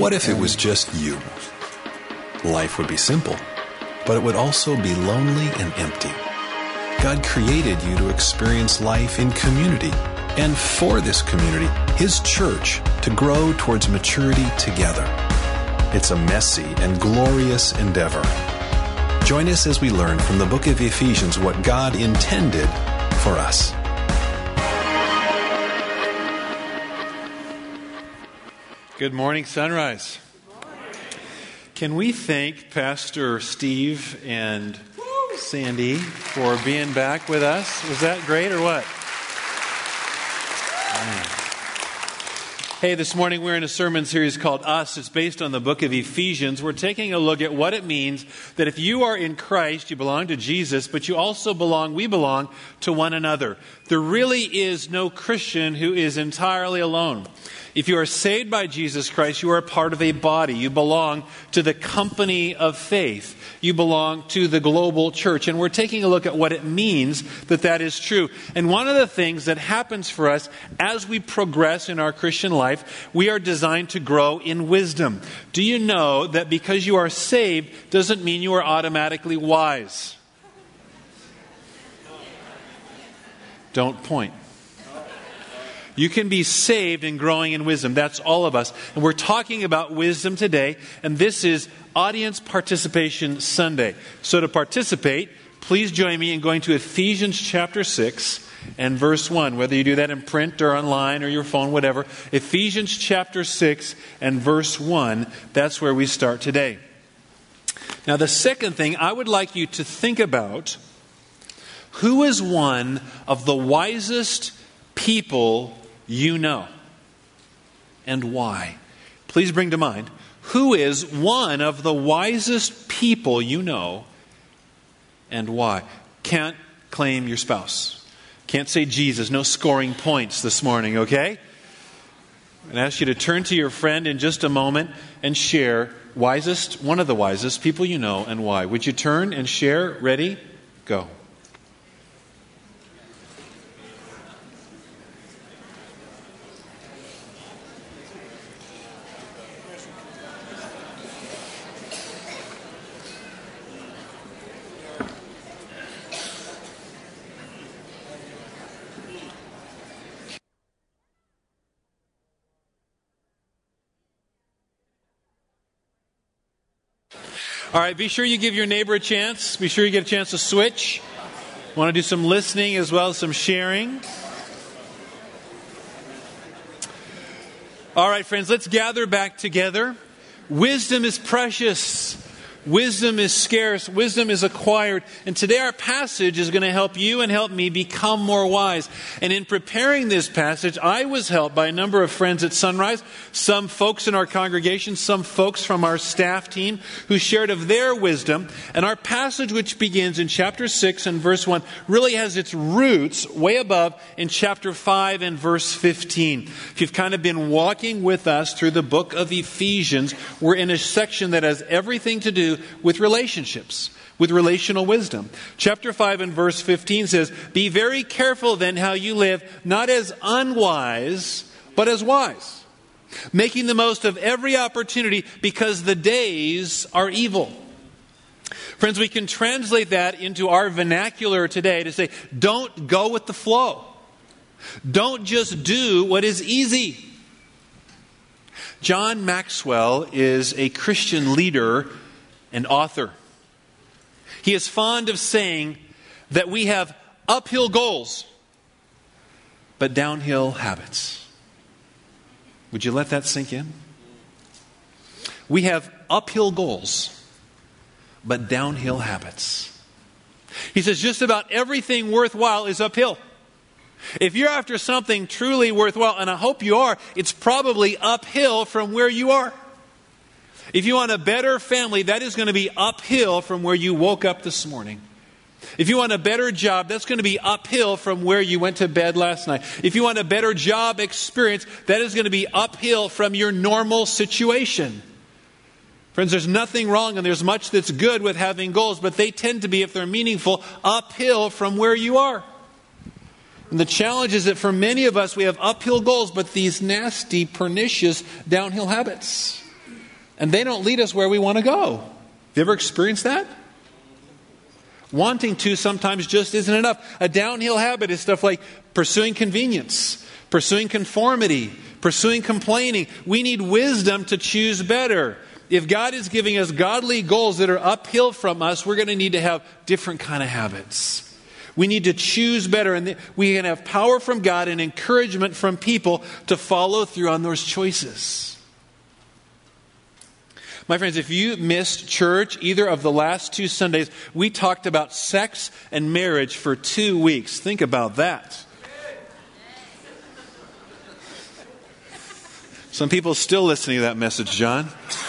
What if it was just you? Life would be simple, but it would also be lonely and empty. God created you to experience life in community, and for this community, His church, to grow towards maturity together. It's a messy and glorious endeavor. Join us as we learn from the book of Ephesians what God intended for us. Good morning, Sunrise. Can we thank Pastor Steve and Sandy for being back with us? Was that great or what? Hey, this morning we're in a sermon series called Us. It's based on the book of Ephesians. We're taking a look at what it means that if you are in Christ, you belong to Jesus, but you also we belong to one another. There really is no Christian who is entirely alone. If you are saved by Jesus Christ, you are a part of a body. You belong to the company of faith. You belong to the global church. And we're taking a look at what it means that that is true. And one of the things that happens for us as we progress in our Christian life, we are designed to grow in wisdom. Do you know that because you are saved doesn't mean you are automatically wise? Don't point. You can be saved and growing in wisdom. That's all of us. And we're talking about wisdom today. And this is Audience Participation Sunday. So to participate, please join me in going to Ephesians chapter 6 and verse 1. Whether you do that in print or online or your phone, whatever. Ephesians chapter 6 and verse 1. That's where we start today. Now the second thing I would like you to think about, who is one of the wisest people you know, and why? Please bring to mind, who is one of the wisest people you know, and why? Can't claim your spouse. Can't say Jesus. No scoring points this morning, okay? I'm going to ask you to turn to your friend in just a moment and share one of the wisest people you know, and why. Would you turn and share? Ready? Go. All right, be sure you give your neighbor a chance. Be sure you get a chance to switch. Want to do some listening as well as some sharing. All right, friends, let's gather back together. Wisdom is precious. Wisdom is scarce. Wisdom is acquired. And today our passage is going to help you and help me become more wise. And in preparing this passage, I was helped by a number of friends at Sunrise, some folks in our congregation, some folks from our staff team who shared of their wisdom. And our passage, which begins in chapter 6 and verse 1, really has its roots way above in chapter 5 and verse 15. If you've kind of been walking with us through the book of Ephesians, we're in a section that has everything to do with relationships, with relational wisdom. Chapter 5 and verse 15 says, "Be very careful then how you live, not as unwise, but as wise, making the most of every opportunity because the days are evil." Friends, we can translate that into our vernacular today to say, don't go with the flow. Don't just do what is easy. John Maxwell is a Christian leader and author. He is fond of saying that we have uphill goals, but downhill habits. Would you let that sink in? We have uphill goals, but downhill habits. He says just about everything worthwhile is uphill. If you're after something truly worthwhile, and I hope you are, it's probably uphill from where you are. If you want a better family, that is going to be uphill from where you woke up this morning. If you want a better job, that's going to be uphill from where you went to bed last night. If you want a better job experience, that is going to be uphill from your normal situation. Friends, there's nothing wrong and there's much that's good with having goals, but they tend to be, if they're meaningful, uphill from where you are. And the challenge is that for many of us, we have uphill goals, but these nasty, pernicious downhill habits. and they don't lead us where we want to go. You ever experienced that? Wanting to sometimes just isn't enough. A downhill habit is stuff like pursuing convenience, pursuing conformity, pursuing complaining. We need wisdom to choose better. If God is giving us godly goals that are uphill from us, we're going to need to have different kind of habits. We need to choose better, and we can have power from God and encouragement from people to follow through on those choices. My friends, if you missed church either of the last 2 Sundays, we talked about sex and marriage for 2 weeks. Think about that. Some people still listening to that message, John.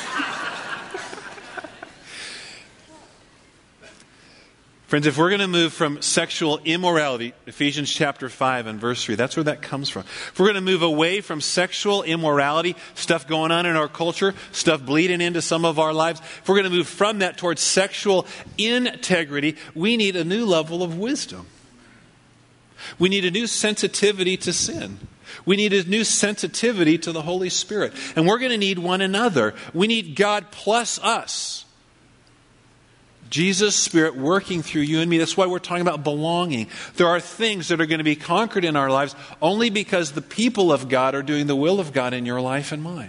Friends, if we're going to move from sexual immorality, Ephesians chapter 5 and verse 3, that's where that comes from. If we're going to move away from sexual immorality, stuff going on in our culture, stuff bleeding into some of our lives, if we're going to move from that towards sexual integrity, we need a new level of wisdom. We need a new sensitivity to sin. We need a new sensitivity to the Holy Spirit. And we're going to need one another. We need God plus us. Jesus' Spirit working through you and me. That's why we're talking about belonging. There are things that are going to be conquered in our lives only because the people of God are doing the will of God in your life and mine.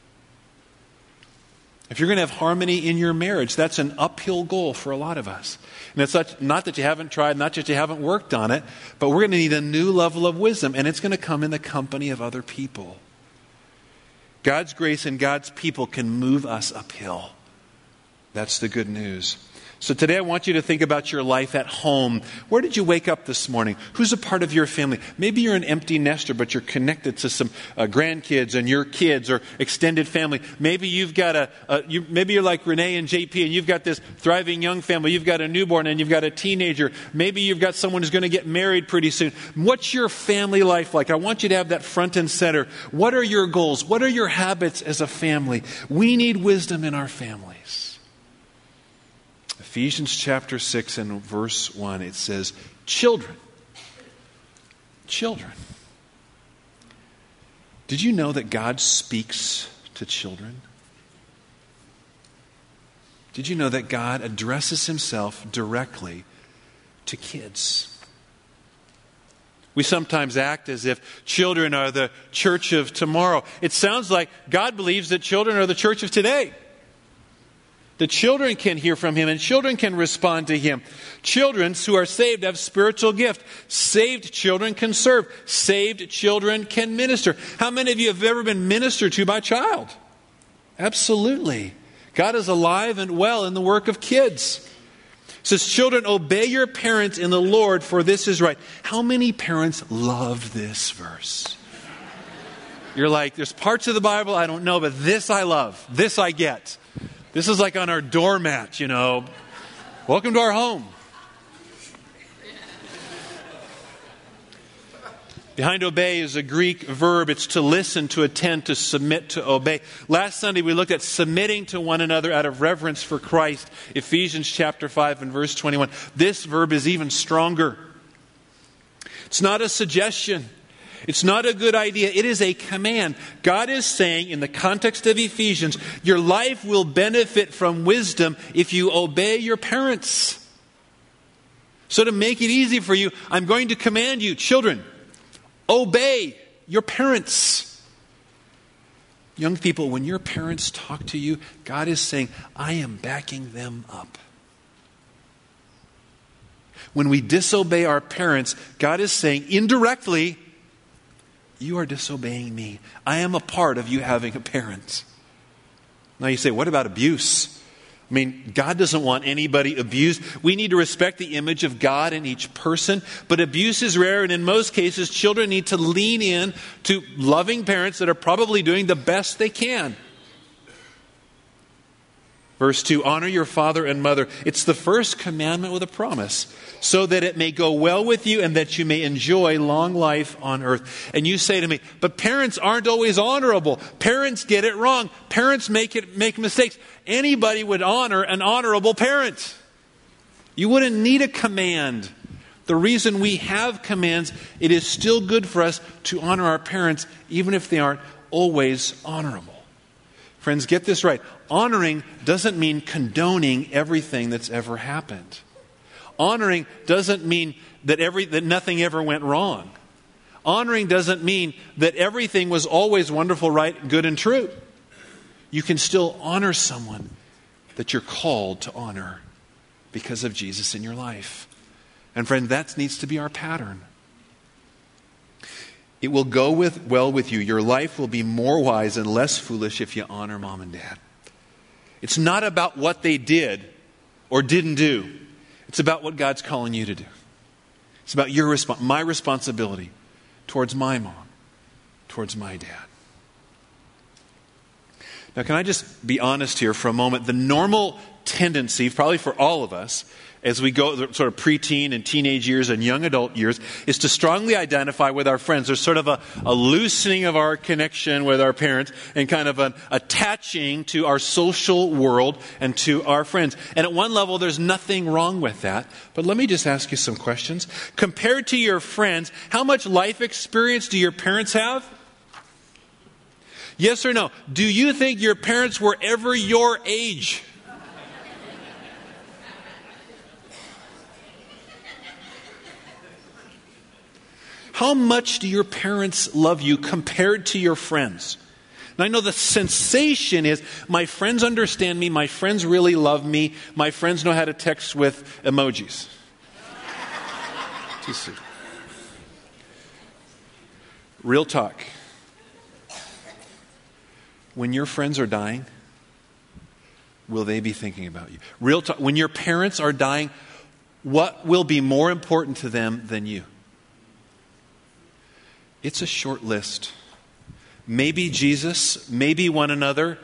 If you're going to have harmony in your marriage, that's an uphill goal for a lot of us. And it's not that you haven't tried, not that you haven't worked on it, but we're going to need a new level of wisdom, and it's going to come in the company of other people. God's grace and God's people can move us uphill. That's the good news. So today I want you to think about your life at home. Where did you wake up this morning? Who's a part of your family? Maybe you're an empty nester, but you're connected to some grandkids and your kids or extended family. Maybe you've got maybe you're like Renee and JP and you've got this thriving young family. You've got a newborn and you've got a teenager. Maybe you've got someone who's going to get married pretty soon. What's your family life like? I want you to have that front and center. What are your goals? What are your habits as a family? We need wisdom in our families. Ephesians chapter 6 and verse 1, it says, Children. Did you know that God speaks to children? Did you know that God addresses himself directly to kids? We sometimes act as if children are the church of tomorrow. It sounds like God believes that children are the church of today. The children can hear from him and children can respond to him. Children who are saved have spiritual gift. Saved children can serve. Saved children can minister. How many of you have ever been ministered to by a child? Absolutely. God is alive and well in the work of kids. It says, children, obey your parents in the Lord, for this is right. How many parents love this verse? You're like, there's parts of the Bible I don't know, but this I love. This I get. This is like on our doormat, you know. Welcome to our home. Behind obey is a Greek verb. It's to listen, to attend, to submit, to obey. Last Sunday we looked at submitting to one another out of reverence for Christ. Ephesians chapter 5 and verse 21. This verb is even stronger. It's not a suggestion. It's not a good idea. It is a command. God is saying in the context of Ephesians, your life will benefit from wisdom if you obey your parents. So to make it easy for you, I'm going to command you, children, obey your parents. Young people, when your parents talk to you, God is saying, I am backing them up. When we disobey our parents, God is saying indirectly, you are disobeying me. I am a part of you having a parent. Now you say, what about abuse? I mean, God doesn't want anybody abused. We need to respect the image of God in each person. But abuse is rare, and in most cases, children need to lean in to loving parents that are probably doing the best they can. Verse 2, honor your father and mother. It's the first commandment with a promise, so that it may go well with you and that you may enjoy long life on earth. And you say to me, but parents aren't always honorable. Parents get it wrong. Parents make mistakes. Anybody would honor an honorable parent. You wouldn't need a command. The reason we have commands, it is still good for us to honor our parents, even if they aren't always honorable. Friends, get this right. Honoring doesn't mean condoning everything that's ever happened. Honoring doesn't mean that nothing ever went wrong. Honoring doesn't mean that everything was always wonderful, right, good, and true. You can still honor someone that you're called to honor because of Jesus in your life. And friend, that needs to be our pattern. It will go well with you. Your life will be more wise and less foolish if you honor mom and dad. It's not about what they did or didn't do. It's about what God's calling you to do. It's about my responsibility towards my mom, towards my dad. Now, can I just be honest here for a moment? The normal tendency, probably for all of us, as we go sort of preteen and teenage years and young adult years, is to strongly identify with our friends. There's sort of a loosening of our connection with our parents and kind of an attaching to our social world and to our friends. And at one level, there's nothing wrong with that. But let me just ask you some questions. Compared to your friends, how much life experience do your parents have? Yes or no? Do you think your parents were ever your age? How much do your parents love you compared to your friends? And I know the sensation is, my friends understand me, my friends really love me, my friends know how to text with emojis. Too soon. Real talk. When your friends are dying, will they be thinking about you? Real talk. When your parents are dying, what will be more important to them than you? It's a short list. Maybe Jesus, maybe one another.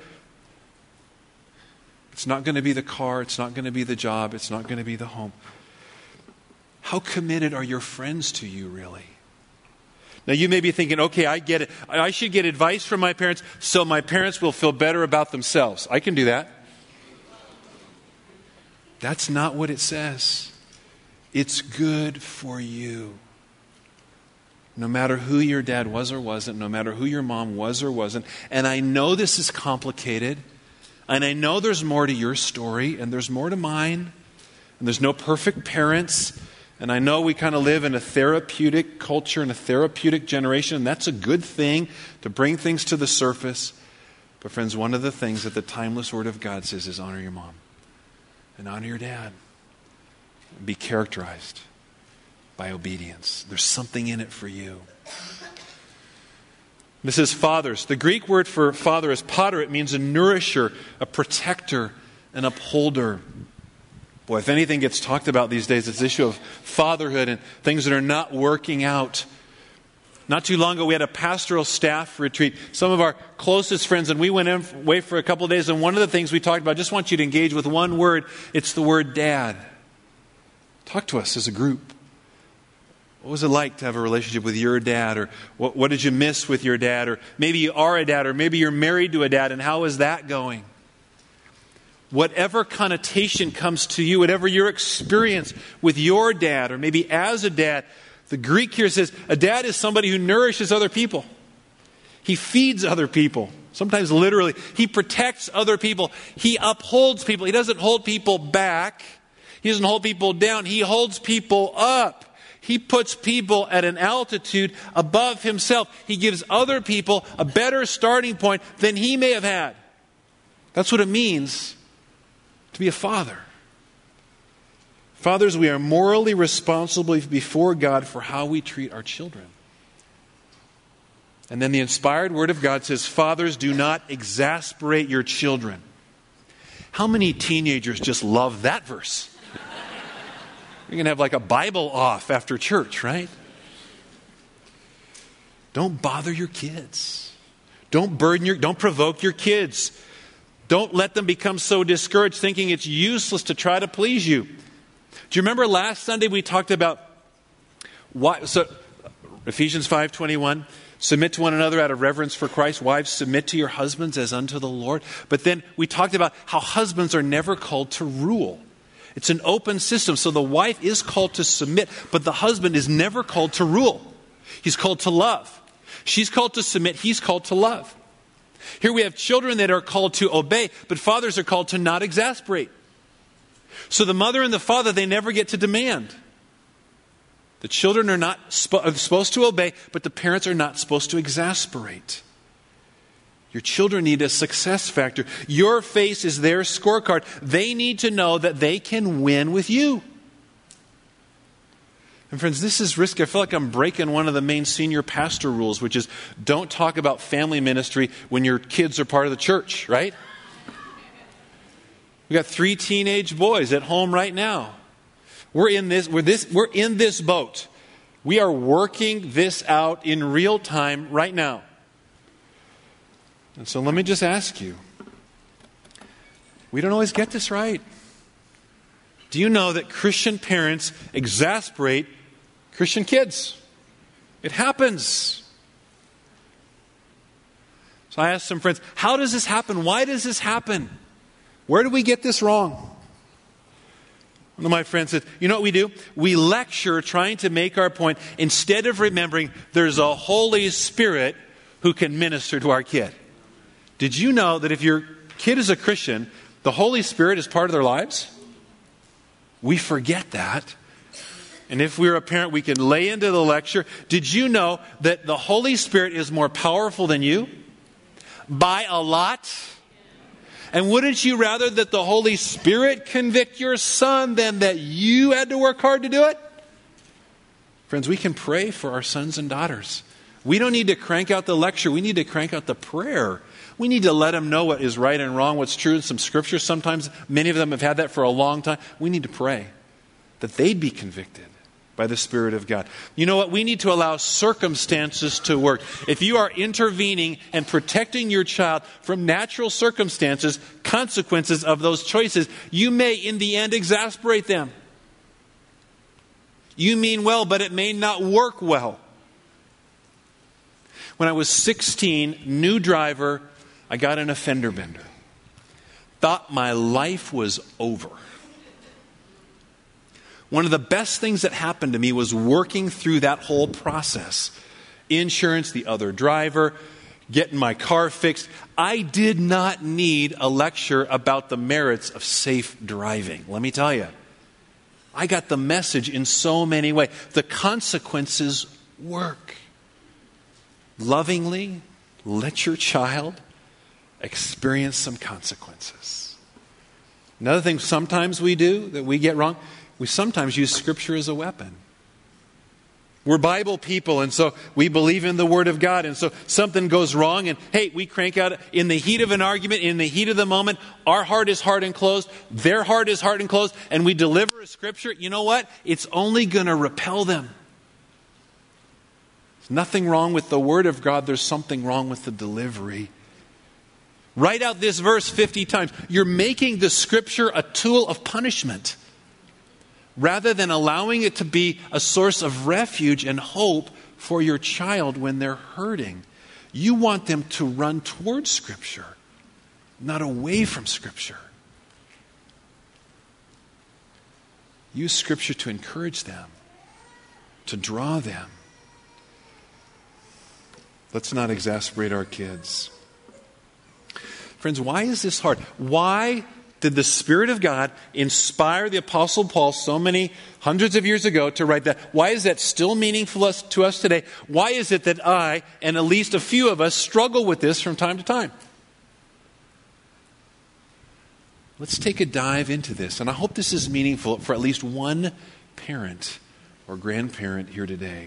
It's not going to be the car. It's not going to be the job. It's not going to be the home. How committed are your friends to you, really? Now, you may be thinking, okay, I get it. I should get advice from my parents so my parents will feel better about themselves. I can do that. That's not what it says. It's good for you. No matter who your dad was or wasn't, no matter who your mom was or wasn't. And I know this is complicated. And I know there's more to your story and there's more to mine. And there's no perfect parents. And I know we kind of live in a therapeutic culture and a therapeutic generation. And that's a good thing to bring things to the surface. But friends, one of the things that the timeless Word of God says is honor your mom. And honor your dad. Be characterized by obedience. There's something in it for you. This is fathers. The Greek word for father is pater. It means a nourisher, a protector, an upholder. Boy, if anything gets talked about these days, it's the issue of fatherhood and things that are not working out. Not too long ago, we had a pastoral staff retreat. Some of our closest friends, and we went away for a couple of days, and one of the things we talked about, I just want you to engage with one word. It's the word dad. Talk to us as a group. What was it like to have a relationship with your dad? Or what did you miss with your dad? Or maybe you are a dad, or maybe you're married to a dad, and how is that going? Whatever connotation comes to you, whatever your experience with your dad, or maybe as a dad, the Greek here says a dad is somebody who nourishes other people. He feeds other people. Sometimes literally. He protects other people. He upholds people. He doesn't hold people back. He doesn't hold people down. He holds people up. He puts people at an altitude above himself. He gives other people a better starting point than he may have had. That's what it means to be a father. Fathers, we are morally responsible before God for how we treat our children. And then the inspired Word of God says, fathers, do not exasperate your children. How many teenagers just love that verse? You're going to have like a Bible off after church, right? Don't bother your kids. Don't provoke your kids. Don't let them become so discouraged thinking it's useless to try to please you. Do you remember last Sunday we talked about Ephesians 5:21, submit to one another out of reverence for Christ. Wives, submit to your husbands as unto the Lord. But then we talked about how husbands are never called to rule. It's an open system. So the wife is called to submit, but the husband is never called to rule. He's called to love. She's called to submit. He's called to love. Here we have children that are called to obey, but fathers are called to not exasperate. So the mother and the father, they never get to demand. The children are not supposed to obey, but the parents are not supposed to exasperate. Your children need a success factor. Your face is their scorecard. They need to know that they can win with you. And friends, this is risky. I feel like I'm breaking one of the main senior pastor rules, which is don't talk about family ministry when your kids are part of the church, right? We got 3 teenage boys at home right now. We're in this boat. We are working this out in real time right now. And so let me just ask you, we don't always get this right. Do you know that Christian parents exasperate Christian kids? It happens. So I asked some friends, how does this happen? Why does this happen? Where do we get this wrong? One of my friends said, you know what we do? We lecture trying to make our point instead of remembering there's a Holy Spirit who can minister to our kid. Did you know that if your kid is a Christian, the Holy Spirit is part of their lives? We forget that. And if we're a parent, we can lay into the lecture. Did you know that the Holy Spirit is more powerful than you? By a lot. And wouldn't you rather that the Holy Spirit convict your son than that you had to work hard to do it? Friends, we can pray for our sons and daughters. We don't need to crank out the lecture. We need to crank out the prayer. We need to let them know what is right and wrong, what's true in some scriptures. Sometimes many of them have had that for a long time. We need to pray that they'd be convicted by the Spirit of God. You know what? We need to allow circumstances to work. If you are intervening and protecting your child from natural circumstances, consequences of those choices, you may in the end exasperate them. You mean well, but it may not work well. When I was 16, new driver, I got an a fender bender. Thought my life was over. One of the best things that happened to me was working through that whole process. Insurance, the other driver, getting my car fixed. I did not need a lecture about the merits of safe driving. Let me tell you. I got the message in so many ways. The consequences work. Lovingly let your child experience some consequences. Another thing sometimes we do that we get wrong, we sometimes use Scripture as a weapon. We're Bible people, and so we believe in the Word of God, and so something goes wrong, and hey, we crank out in the heat of an argument, in the heat of the moment, our heart is hard and closed, their heart is hard and closed, and we deliver a Scripture. You know what? It's only going to repel them. There's nothing wrong with the Word of God, there's something wrong with the delivery. Write out this verse 50 times. You're making the Scripture a tool of punishment, rather than allowing it to be a source of refuge and hope for your child when they're hurting. You want them to run towards Scripture, not away from Scripture. Use Scripture to encourage them, to draw them. Let's not exasperate our kids. Friends, why is this hard? Why did the Spirit of God inspire the Apostle Paul so many hundreds of years ago to write that? Why is that still meaningful to us today? Why is it that I, and at least a few of us, struggle with this from time to time? Let's take a dive into this. And I hope this is meaningful for at least one parent or grandparent here today.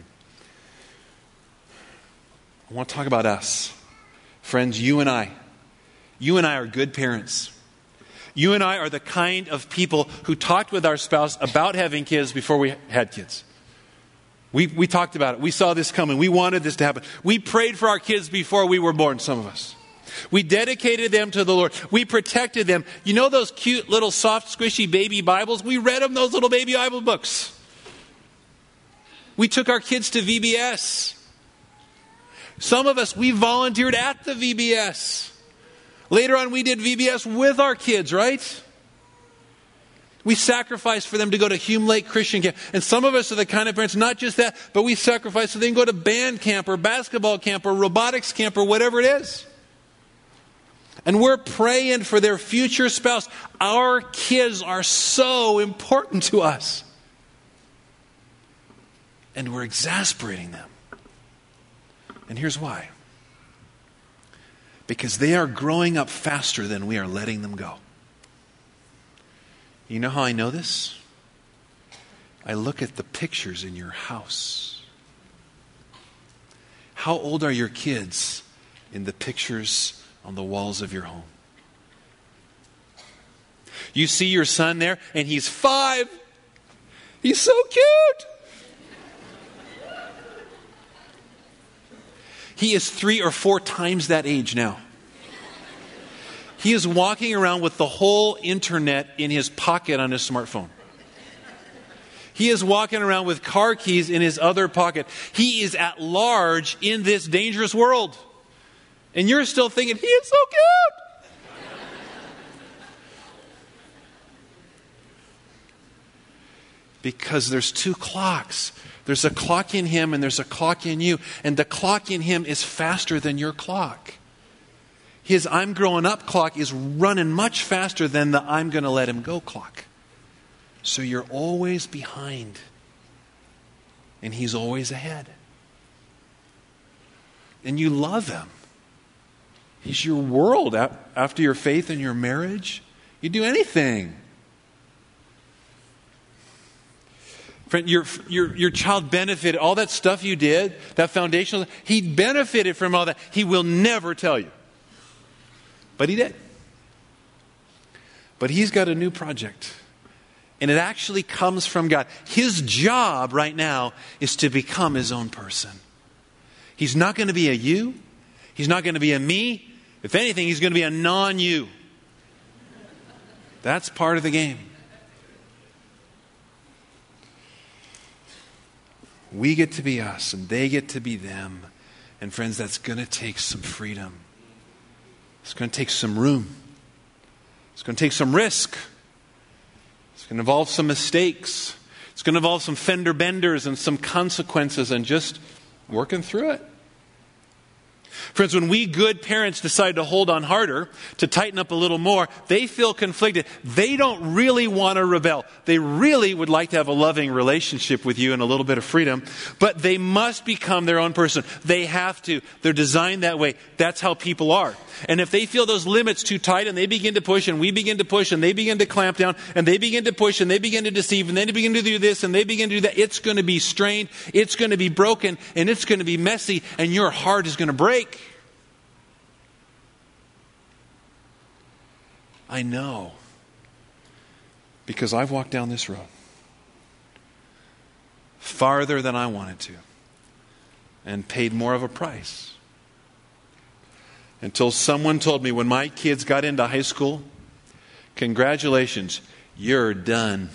I want to talk about us. Friends, you and I are good parents. You and I are the kind of people who talked with our spouse about having kids before we had kids. We talked about it. We saw this coming. We wanted this to happen. We prayed for our kids before we were born, some of us. We dedicated them to the Lord. We protected them. You know those cute little soft, squishy baby Bibles? We read them, those little baby Bible books. We took our kids to VBS. Some of us, we volunteered at the VBS. Later on, we did VBS with our kids, right? We sacrificed for them to go to Hume Lake Christian Camp. And some of us are the kind of parents, not just that, but we sacrifice so they can go to band camp or basketball camp or robotics camp or whatever it is. And we're praying for their future spouse. Our kids are so important to us. And we're exasperating them. And here's why. Because they are growing up faster than we are letting them go. You know how I know this? I look at the pictures in your house. How old are your kids in the pictures on the walls of your home? You see your son there, and he's 5. He's so cute. He is 3 or 4 times that age now. He is walking around with the whole internet in his pocket on his smartphone. He is walking around with car keys in his other pocket. He is at large in this dangerous world. And you're still thinking, he is so cute. Because there's 2 clocks. There's a clock in him and there's a clock in you. And the clock in him is faster than your clock. His I'm growing up clock is running much faster than the I'm going to let him go clock. So you're always behind. And he's always ahead. And you love him. He's your world after your faith and your marriage. You do anything. Friend, your child benefited. All that stuff you did, that foundational, he benefited from all that. He will never tell you. But he did. But he's got a new project. And it actually comes from God. His job right now is to become his own person. He's not going to be a you. He's not going to be a me. If anything, he's going to be a non-you. That's part of the game. We get to be us and they get to be them. And friends, that's going to take some freedom. It's going to take some room. It's going to take some risk. It's going to involve some mistakes. It's going to involve some fender benders and some consequences and just working through it. Friends, when we good parents decide to hold on harder, to tighten up a little more, they feel conflicted. They don't really want to rebel. They really would like to have a loving relationship with you and a little bit of freedom, but they must become their own person. They have to. They're designed that way. That's how people are. And if they feel those limits too tight and they begin to push and we begin to push and they begin to clamp down and they begin to push and they begin to deceive and then they begin to do this and they begin to do that, it's going to be strained, it's going to be broken, and it's going to be messy, and your heart is going to break. I know, because I've walked down this road farther than I wanted to and paid more of a price. Until someone told me when my kids got into high school, congratulations, you're done.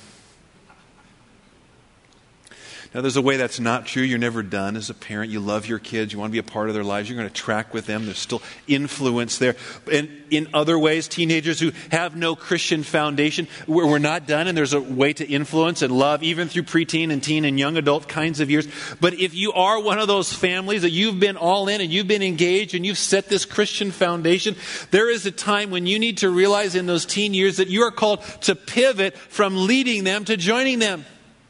Now, there's a way that's not true. You're never done as a parent. You love your kids. You want to be a part of their lives. You're going to track with them. There's still influence there. And in other ways, teenagers who have no Christian foundation, we're not done. And there's a way to influence and love, even through preteen and teen and young adult kinds of years. But if you are one of those families that you've been all in and you've been engaged and you've set this Christian foundation, there is a time when you need to realize in those teen years that you are called to pivot from leading them to joining them.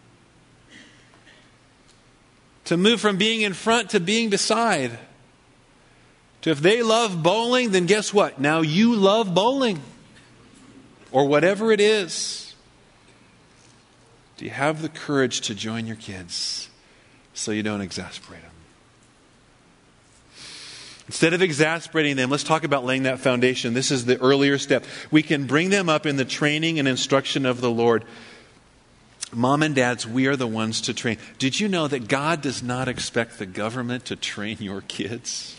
To move from being in front to being beside. To if they love bowling, then guess what? Now you love bowling. Or whatever it is. Do you have the courage to join your kids so you don't exasperate them? Instead of exasperating them, let's talk about laying that foundation. This is the earlier step. We can bring them up in the training and instruction of the Lord. Mom and dads, we are the ones to train. Did you know that God does not expect the government to train your kids?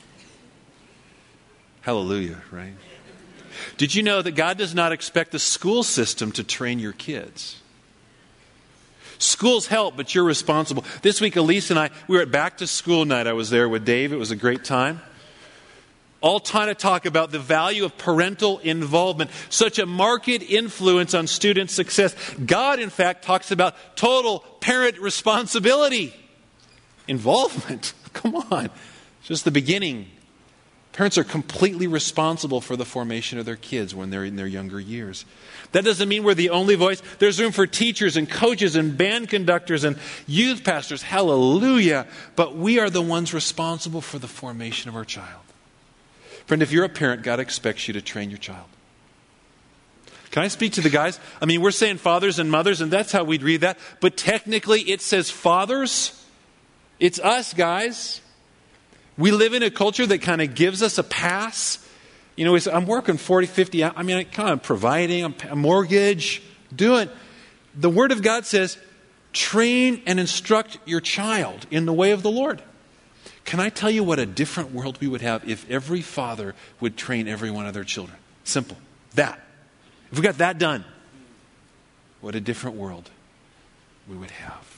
Hallelujah, right? Did you know that God does not expect the school system to train your kids? Schools help, but you're responsible. This week, Elise and I, we were at back to school night. I was there with Dave. It was a great time. All trying to talk about the value of parental involvement, such a marked influence on student success. God, in fact, talks about total parent responsibility. Involvement, come on, it's just the beginning. Parents are completely responsible for the formation of their kids when they're in their younger years. That doesn't mean we're the only voice. There's room for teachers and coaches and band conductors and youth pastors. Hallelujah. But we are the ones responsible for the formation of our child. Friend, if you're a parent, God expects you to train your child. Can I speak to the guys? I mean, we're saying fathers and mothers, and that's how we'd read that. But technically, it says fathers. It's us, guys. We live in a culture that kind of gives us a pass. You know, I'm working 40, 50 hours. I mean, I'm kind of providing a mortgage, do it. The Word of God says, train and instruct your child in the way of the Lord. Can I tell you what a different world we would have if every father would train every one of their children? Simple. That. If we got that done, what a different world we would have.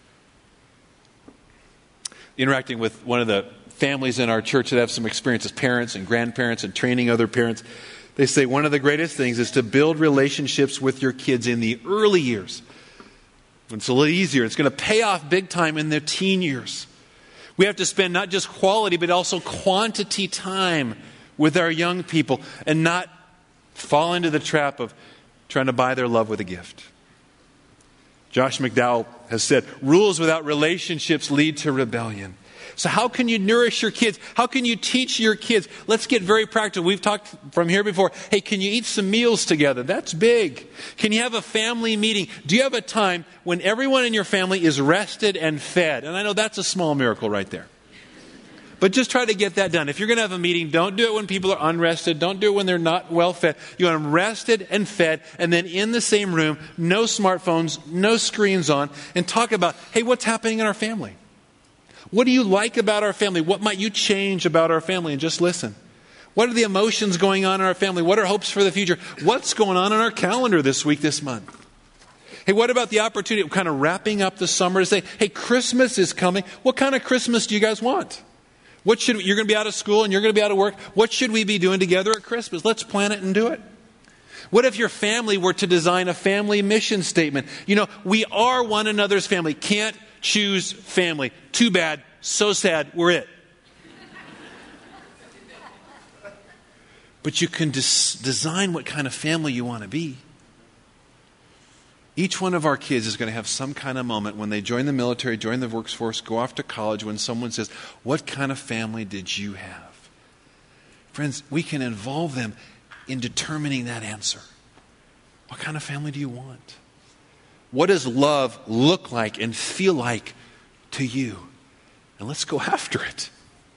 Interacting with one of the families in our church that have some experience as parents and grandparents and training other parents, they say one of the greatest things is to build relationships with your kids in the early years. It's a little easier. It's going to pay off big time in their teen years. We have to spend not just quality, but also quantity time with our young people and not fall into the trap of trying to buy their love with a gift. Josh McDowell has said, rules without relationships lead to rebellion. So how can you nourish your kids? How can you teach your kids? Let's get very practical. We've talked from here before. Hey, can you eat some meals together? That's big. Can you have a family meeting? Do you have a time when everyone in your family is rested and fed? And I know that's a small miracle right there. But just try to get that done. If you're going to have a meeting, don't do it when people are unrested. Don't do it when they're not well fed. You want them rested and fed, and then in the same room, no smartphones, no screens on, and talk about, hey, what's happening in our family? What do you like about our family? What might you change about our family? And just listen. What are the emotions going on in our family? What are hopes for the future? What's going on in our calendar this week, this month? Hey, what about the opportunity of kind of wrapping up the summer to say, hey, Christmas is coming. What kind of Christmas do you guys want? You're going to be out of school and you're going to be out of work. What should we be doing together at Christmas? Let's plan it and do it. What if your family were to design a family mission statement? You know, we are one another's family. Can't choose family. Too bad. So sad. We're it. But you can design what kind of family you want to be. Each one of our kids is going to have some kind of moment when they join the military, join the workforce, go off to college, when someone says, what kind of family did you have? Friends, we can involve them in determining that answer. What kind of family do you want? What does love look like and feel like to you? And let's go after it.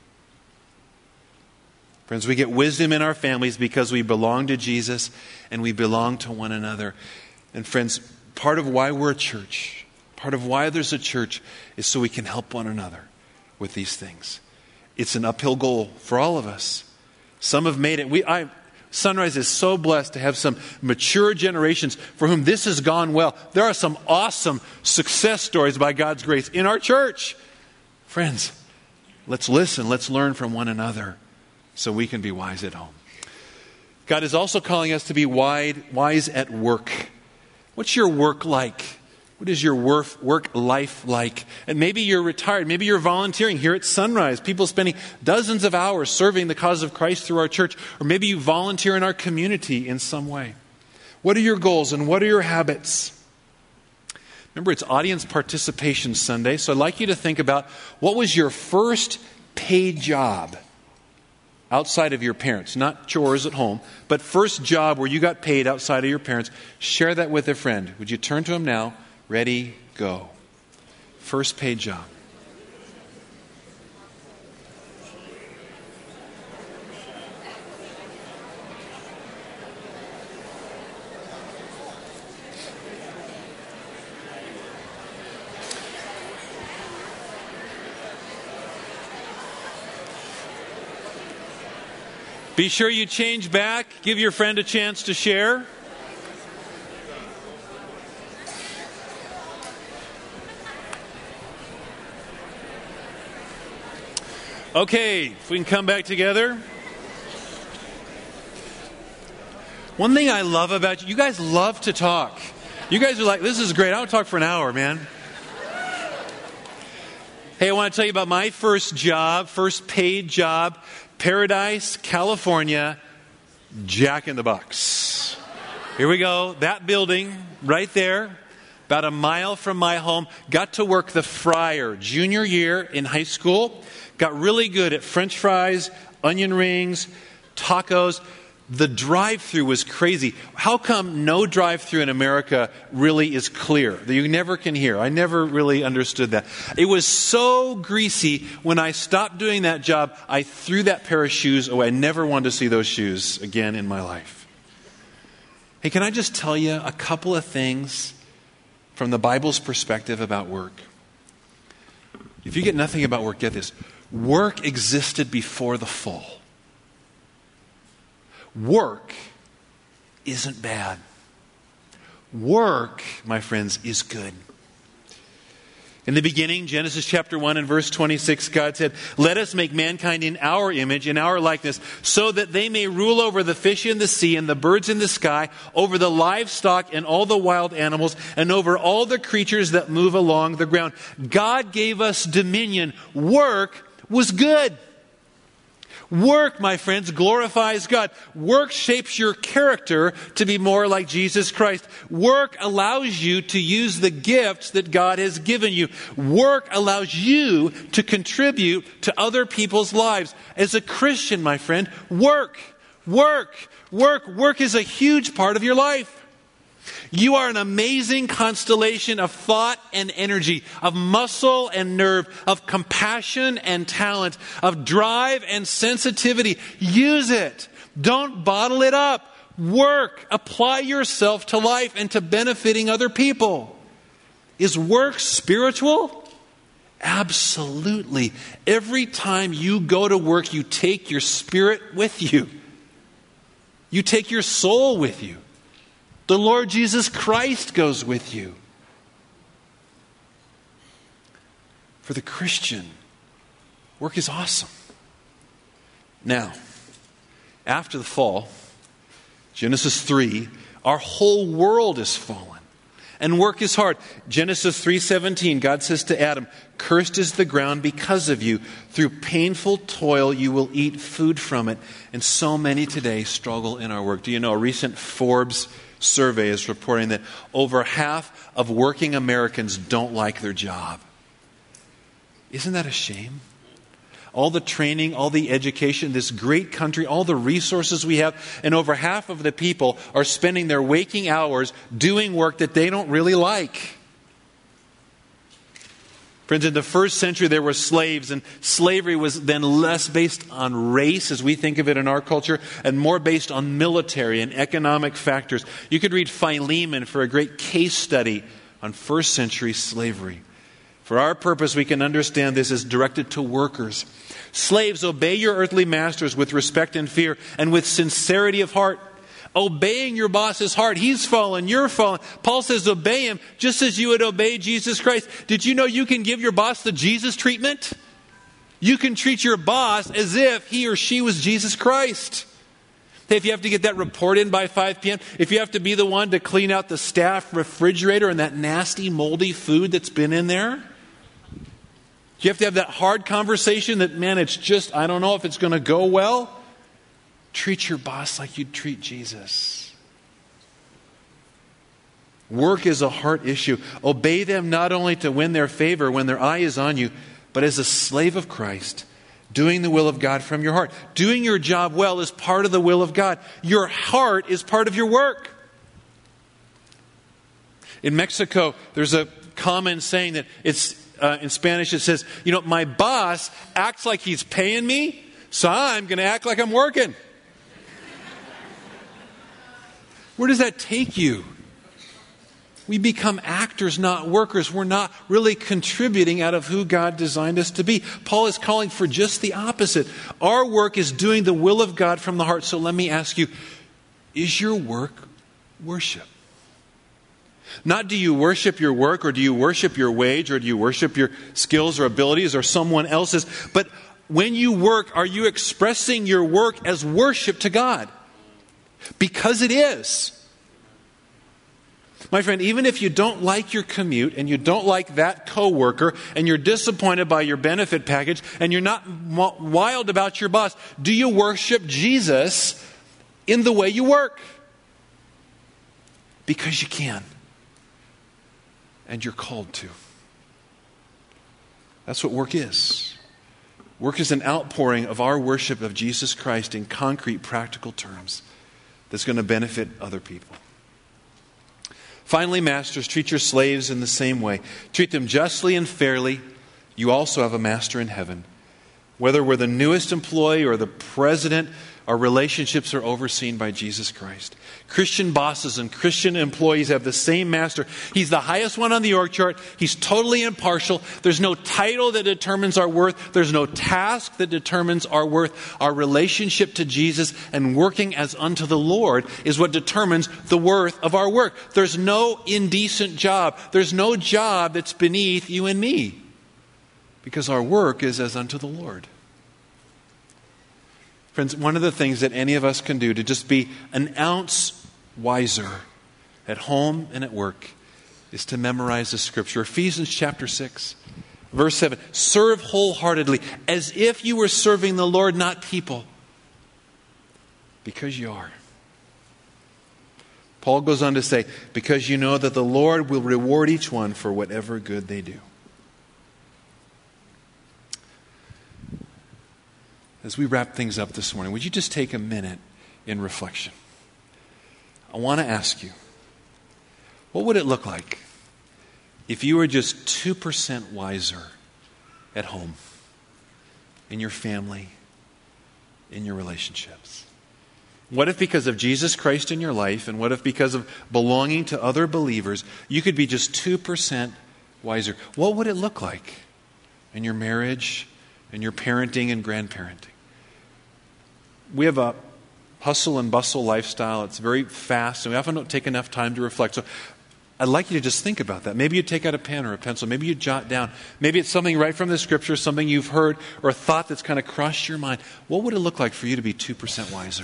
Friends, we get wisdom in our families because we belong to Jesus and we belong to one another. And friends, part of why we're a church, part of why there's a church, is so we can help one another with these things. It's an uphill goal for all of us. Some have made it. Sunrise is so blessed to have some mature generations for whom this has gone well. There are some awesome success stories by God's grace in our church. Friends, let's listen, let's learn from one another so we can be wise at home. God is also calling us to be wise at work. What's your work like? What is your work life like? And maybe you're retired. Maybe you're volunteering here at Sunrise. People spending dozens of hours serving the cause of Christ through our church. Or maybe you volunteer in our community in some way. What are your goals and what are your habits? Remember, it's Audience Participation Sunday. So I'd like you to think about, what was your first paid job outside of your parents? Not chores at home, but first job where you got paid outside of your parents. Share that with a friend. Would you turn to him now? Ready, go. First paid job. Be sure you change back. Give your friend a chance to share. Okay, if we can come back together. One thing I love about you guys love to talk. You guys are like, this is great. I want to talk for an hour, man. Hey, I want to tell you about my first job, first paid job. Paradise, California, Jack in the Box. Here we go. That building right there, about a mile from my home. Got to work the fryer junior year in high school. Got really good at French fries, onion rings, tacos. The drive-through was crazy. How come no drive-through in America really is clear, that you never can hear? I never really understood that. It was so greasy. When I stopped doing that job, I threw that pair of shoes away. I never wanted to see those shoes again in my life. Hey, can I just tell you a couple of things from the Bible's perspective about work? If you get nothing about work, get this. Work existed before the fall. Work isn't bad. Work, my friends, is good. In the beginning, Genesis chapter 1 and verse 26, God said, "Let us make mankind in our image, in our likeness, so that they may rule over the fish in the sea and the birds in the sky, over the livestock and all the wild animals, and over all the creatures that move along the ground." God gave us dominion. Work was good. Work, my friends, glorifies God. Work shapes your character to be more like Jesus Christ. Work allows you to use the gifts that God has given you. Work allows you to contribute to other people's lives. As a Christian, my friend, work is a huge part of your life. You are an amazing constellation of thought and energy, of muscle and nerve, of compassion and talent, of drive and sensitivity. Use it. Don't bottle it up. Work. Apply yourself to life and to benefiting other people. Is work spiritual? Absolutely. Every time you go to work, you take your spirit with you. You take your soul with you. The Lord Jesus Christ goes with you. For the Christian, work is awesome. Now, after the fall, Genesis 3, our whole world is fallen. And work is hard. Genesis 3:17, God says to Adam, "Cursed is the ground because of you. Through painful toil you will eat food from it." And so many today struggle in our work. Do you know a recent Forbes survey is reporting that over half of working Americans don't like their job? Isn't that a shame? All the training, all the education, this great country, all the resources we have, and over half of the people are spending their waking hours doing work that they don't really like. Friends, in the first century there were slaves, and slavery was then less based on race as we think of it in our culture, and more based on military and economic factors. You could read Philemon for a great case study on first century slavery. For our purpose, we can understand this as directed to workers. Slaves, obey your earthly masters with respect and fear and with sincerity of heart. Obeying your boss is hard. He's fallen, you're fallen. Paul says obey him just as you would obey Jesus Christ. Did you know you can give your boss the Jesus treatment? You can treat your boss as if he or she was Jesus Christ. Hey, if you have to get that report in by 5 p.m., if you have to be the one to clean out the staff refrigerator and that nasty moldy food that's been in there, you have to have that hard conversation that, man, it's just, I don't know if it's going to go well. Treat your boss like you'd treat Jesus. Work is a heart issue. Obey them not only to win their favor when their eye is on you, but as a slave of Christ, doing the will of God from your heart. Doing your job well is part of the will of God. Your heart is part of your work. In Mexico, there's a common saying that it's in Spanish, it says, my boss acts like he's paying me, so I'm going to act like I'm working. Where does that take you? We become actors, not workers. We're not really contributing out of who God designed us to be. Paul is calling for just the opposite. Our work is doing the will of God from the heart. So let me ask you, is your work worship? Not do you worship your work, or do you worship your wage, or do you worship your skills or abilities or someone else's, but when you work, are you expressing your work as worship to God? Because it is. My friend, even if you don't like your commute and you don't like that coworker and you're disappointed by your benefit package and you're not wild about your boss, do you worship Jesus in the way you work? Because you can. And you're called to. That's what work is. Work is an outpouring of our worship of Jesus Christ in concrete, practical terms that's going to benefit other people. Finally, masters, treat your slaves in the same way. Treat them justly and fairly. You also have a master in heaven. Whether we're the newest employee or the president, our relationships are overseen by Jesus Christ. Christian bosses and Christian employees have the same master. He's the highest one on the org chart. He's totally impartial. There's no title that determines our worth. There's no task that determines our worth. Our relationship to Jesus and working as unto the Lord is what determines the worth of our work. There's no indecent job. There's no job that's beneath you and me. Because our work is as unto the Lord. Friends, one of the things that any of us can do to just be an ounce wiser at home and at work is to memorize the scripture. Ephesians chapter 6, verse 7. Serve wholeheartedly as if you were serving the Lord, not people. Because you are. Paul goes on to say, because you know that the Lord will reward each one for whatever good they do. As we wrap things up this morning, would you just take a minute in reflection? I want to ask you, what would it look like if you were just 2% wiser at home, in your family, in your relationships? What if because of Jesus Christ in your life, and what if because of belonging to other believers, you could be just 2% wiser? What would it look like in your marriage, in your parenting and grandparenting? We have a hustle and bustle lifestyle. It's very fast, and we often don't take enough time to reflect. So I'd like you to just think about that. Maybe you take out a pen or a pencil. Maybe you jot down. Maybe it's something right from the scripture, something you've heard, or a thought that's kind of crossed your mind. What would it look like for you to be 2% wiser?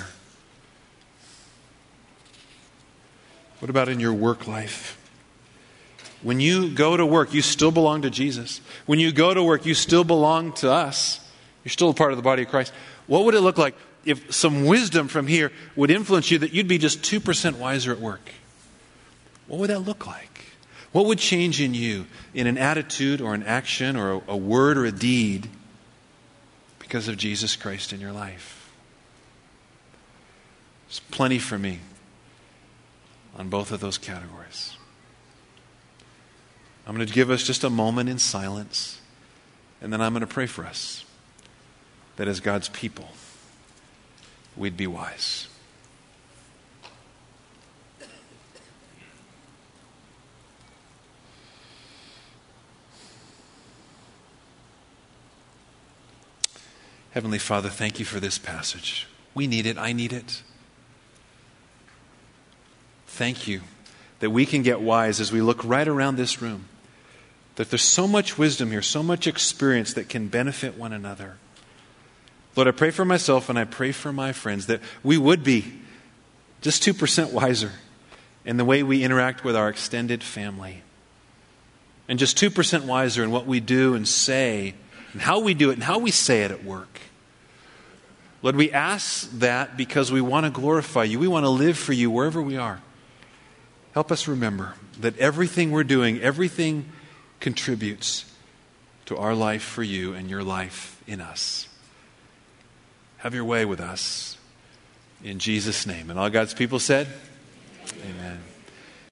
What about in your work life? When you go to work, you still belong to Jesus. When you go to work, you still belong to us. You're still a part of the body of Christ. What would it look like if some wisdom from here would influence you that you'd be just 2% wiser at work? What would that look like? What would change in you in an attitude or an action or a word or a deed because of Jesus Christ in your life? There's plenty for me on both of those categories. I'm going to give us just a moment in silence, and then I'm going to pray for us that as God's people, we'd be wise. Heavenly Father, thank you for this passage. We need it. I need it. Thank you that we can get wise as we look right around this room. That there's so much wisdom here, so much experience that can benefit one another. Lord, I pray for myself and I pray for my friends that we would be just 2% wiser in the way we interact with our extended family. And just 2% wiser in what we do and say and how we do it and how we say it at work. Lord, we ask that because we want to glorify you. We want to live for you wherever we are. Help us remember that everything we're doing, everything contributes to our life for you and your life in us. Have your way with us in Jesus' name. And all God's people said, amen.